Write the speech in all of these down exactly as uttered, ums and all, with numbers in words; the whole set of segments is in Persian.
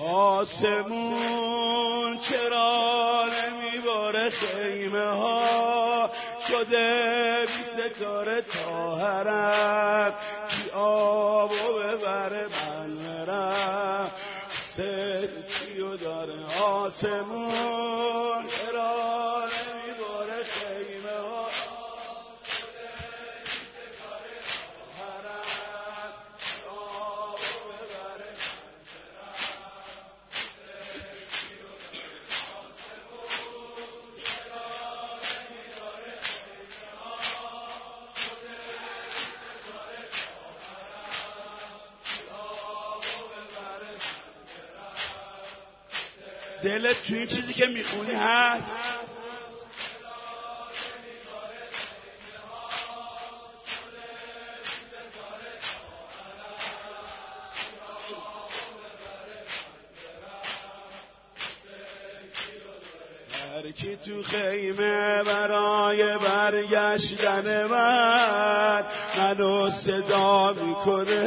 آسمون چرا نمیباره خیمه ها شده بی ستاره تا حرم کی آبو ببره من برم سرکیو داره آسمون چرا نمیباره خیمه ها شده بی ستاره تا حرم کی آبو ببره من برم سرکیو داره آسمون چرا نمیباره خیمه ها شده بی ستاره تا حرم کی آبو ببره دلت تو این چیزی که میخونی هست؟ هر کی تو خیمه برای برگشتن من منو صدا میکنه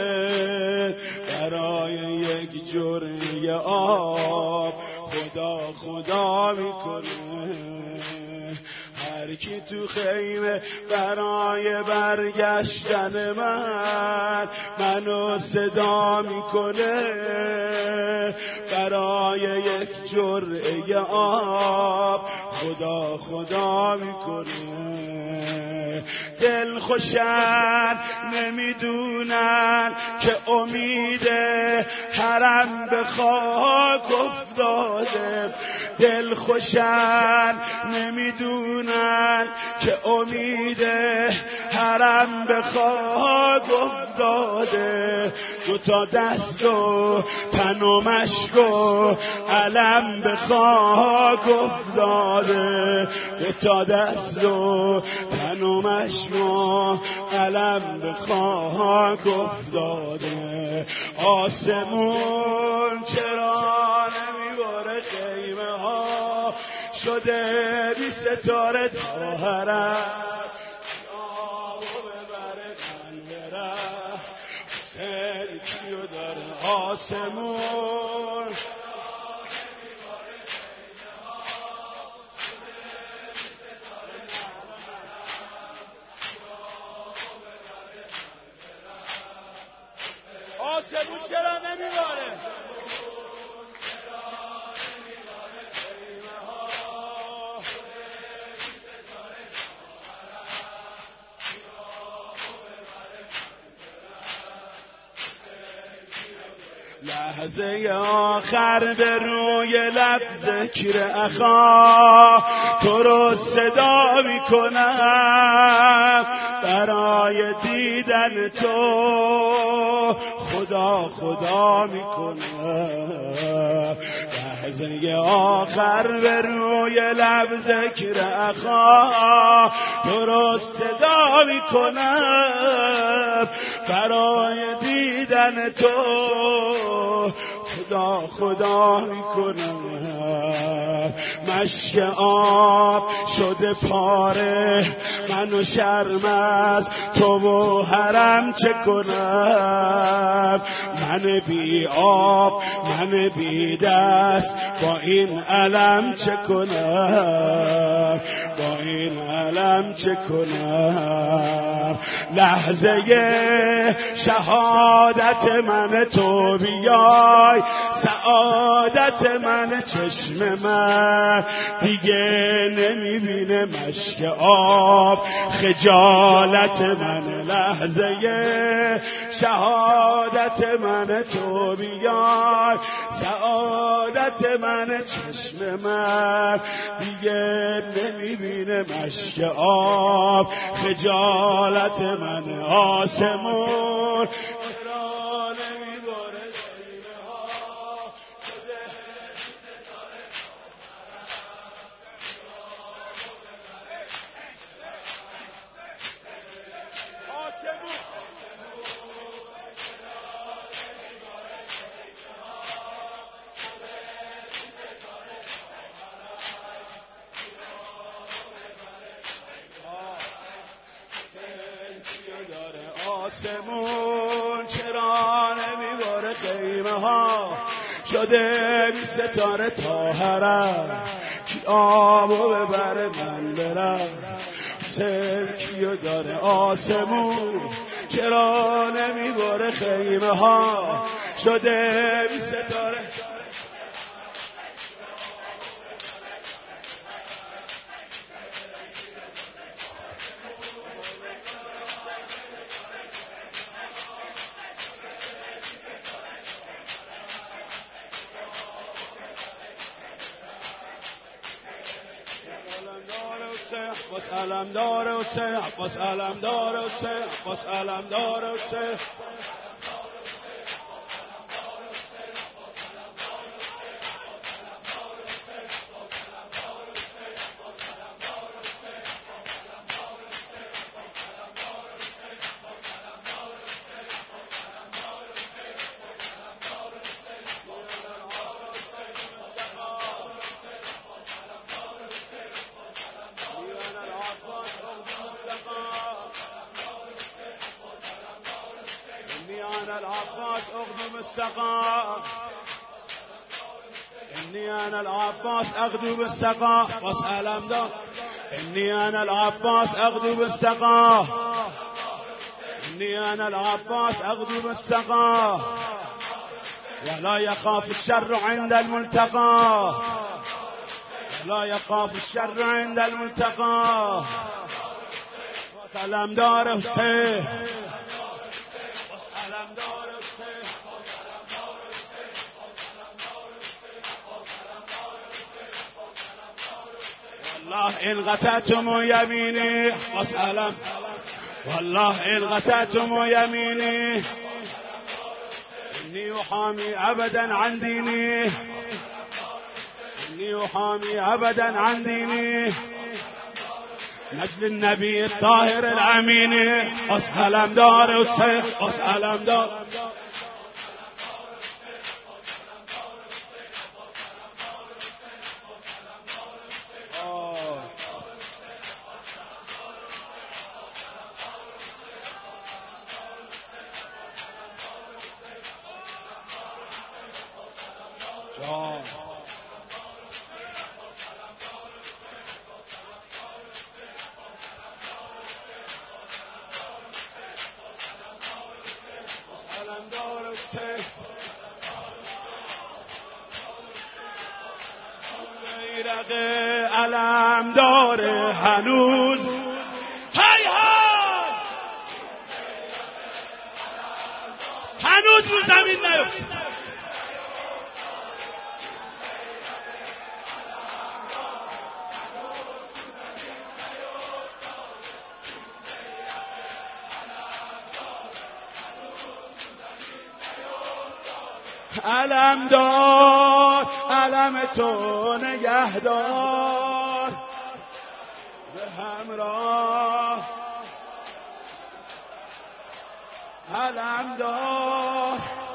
برای یک جرعه آب خدا خدا میکنه هر کی تو خیمه برای برگشتن من منو صدا میکنه برای یک جرعه آب خدا خدا میکنه دل خوشن نمیدونن که امید حرم به خاک افتاده دل خوشن نمیدونن که امید حرم به خاک افتاده دو تا دست و تن و مشک و علم به خاک افتاده دو تا دست و تن و مشک و علم به خاک افتاده آسمون چرا نمیباره خیمه ها شده بی ستاره تا حرم آبو ببره من برم سرکیو داره آسمون آسمون چرا نمیباره لحظه آخر به روی لب ذکر اخا تو رو صدا میکنم برای دیدن تو خدا خدا میکنم لحظه آخر به روی لب ذکر اخا تو رو صدا میکنم برای دیدن تو خدا خدا میکنم مشک آب شده پاره منو شرم از تو و حرم چه کنم من بی آب من بی دست با این علم چه کنم با این علم چه کنم لحظه شهادت من تو بیای سعادت من چشم من دیگه نمیبینه مشک آب خجالت من لحظه شهادت من تو بیای سعادت من چشم من دیگه نمیبینه مشک آب خجالت من آسمون آسمون چرا نمیباره خیمه ها شده بی ستاره تا حرم، کی آبو ببره من برم، سلکیو داره آسمون چرا نمیباره خیمه ها، شده بی ستاره. عباس علمدار حسین، عباس علمدار حسین، عباس علمدار حسین. أنا العباس أخدم السقا، إني أنا العباس أغدو بالسقا، عباس علمدار. إني أنا العباس أغدو بالسقا، إني أنا العباس أغدو بالسقا، ولا يخاف الشر عند الملتقى، ولا يخاف الشر عند الملتقى. عباس علمدار حسين، والله إن غتتم يميني عباس علم، والله إن غتتم يميني إني أحامي أبدا عن ديني، إني أحامي أبدا عن ديني، نجل النبي الطاهر الأمين. عباس علمدار حسين، عباس علمدار. بیرق علم داره هنوز، هی ها هنوز رو زمین نیفت. علم دار علم تو نگهدار به همراه، علم دار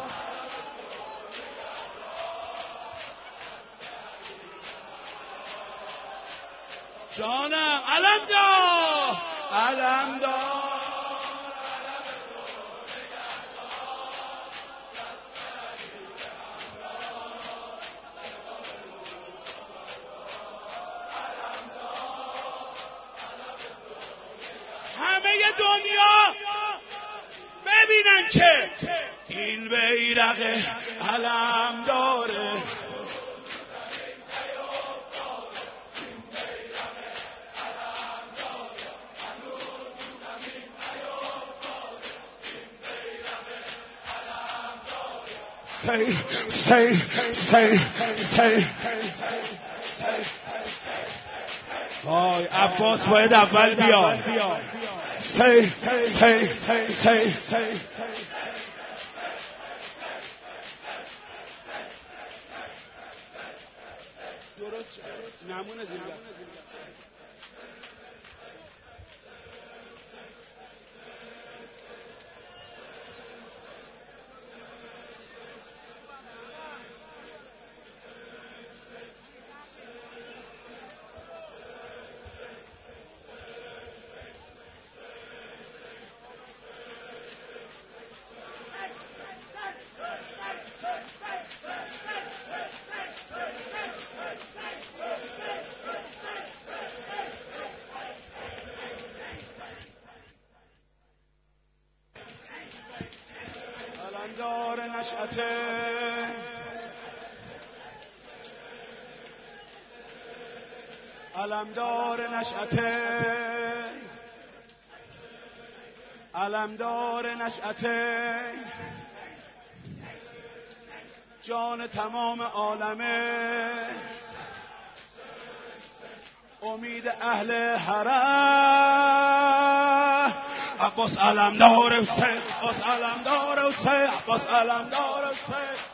جانم، علم دار علم دار دنیا ببینن که این بیرق علم داره. سی سی سی سی وای عباس باید اول بیاد. سی سی سی سی درست نمونه زیر نشأته علمدار نشأته علمدار نشأته جان تمام عالمه امید اهل حرم عباس علمدار حسین عباس علمدار حسین عباس علمدار حسین